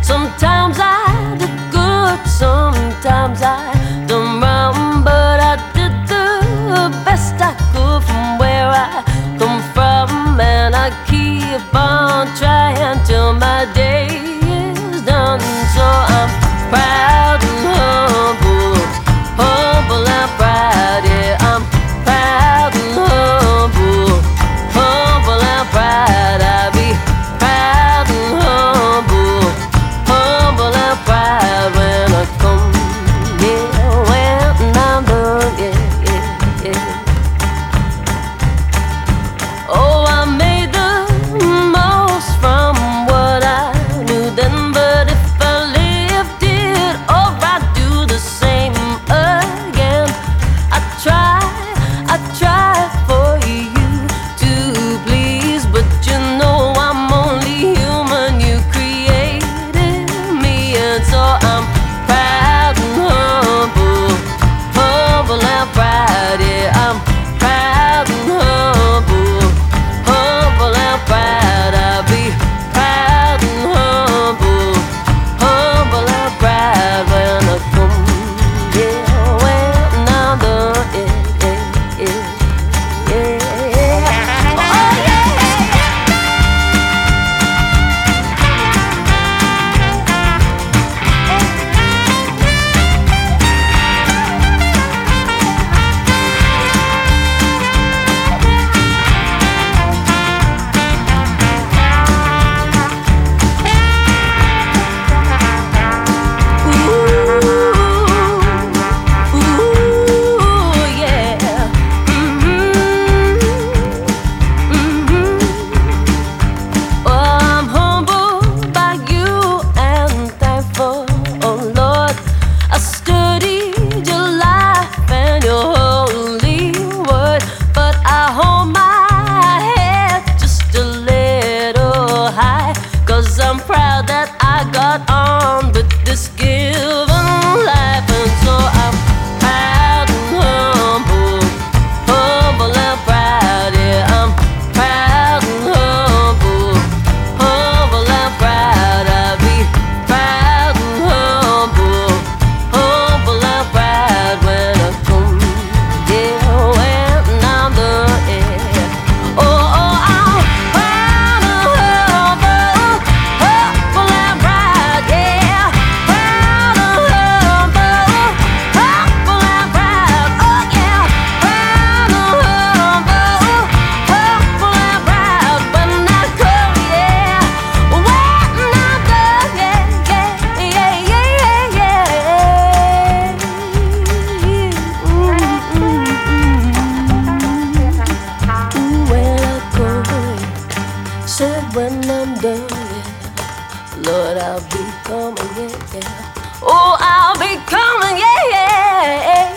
Sometimes I did good, sometimes I done wrong, but I did the best I could from where I come from, and I keep on trying till my day is done. So I'm proud and humble, humble and proud, yeah. I'm proud and humble, humble and proud. I'll be proud and humble, humble and proud when I come, yeah, when I'm done, yeah, yeah, yeah. Oh, I made the most from what I knew then, but if I lived it over, I'd do the same again. I try for you to please, but you know I'm only human. You created me, and so I'm proud and humble, humble and proud, yeah. I'm proud and humble, humble and proud. I'll be proud and humble, humble and proud when I come, yeah, when I'm done, yeah, yeah, yeah, yeah. Oh, yeah, I'm humbled by you and thankful, oh Lord. I studied your life and your holy word, but I hold my head just a little high, 'cause I'm proud that I got on with this given life. And so I'm proud and humble, humble and proud, yeah. I'm proud and humble, humble and proud. I'll be proud and humble, humble and proud when I come, yeah, when I'm done, yeah. Oh, oh, I'm proud and humble, humble and proud, yeah. Proud and humble, humble and proud, oh yeah. Proud and humble, humble and proud when I come, yeah. When I'm done, yeah, yeah, yeah, yeah, yeah. When I come, said when I'm done, yeah. Lord, I'll be coming, yeah, yeah. Oh, I'll be coming, yeah, yeah.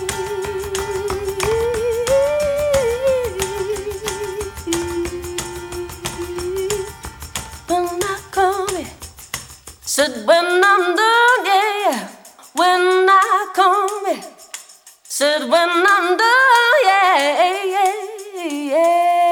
When I come, said when I'm done, yeah. When I come, said when I'm done, yeah, yeah, yeah.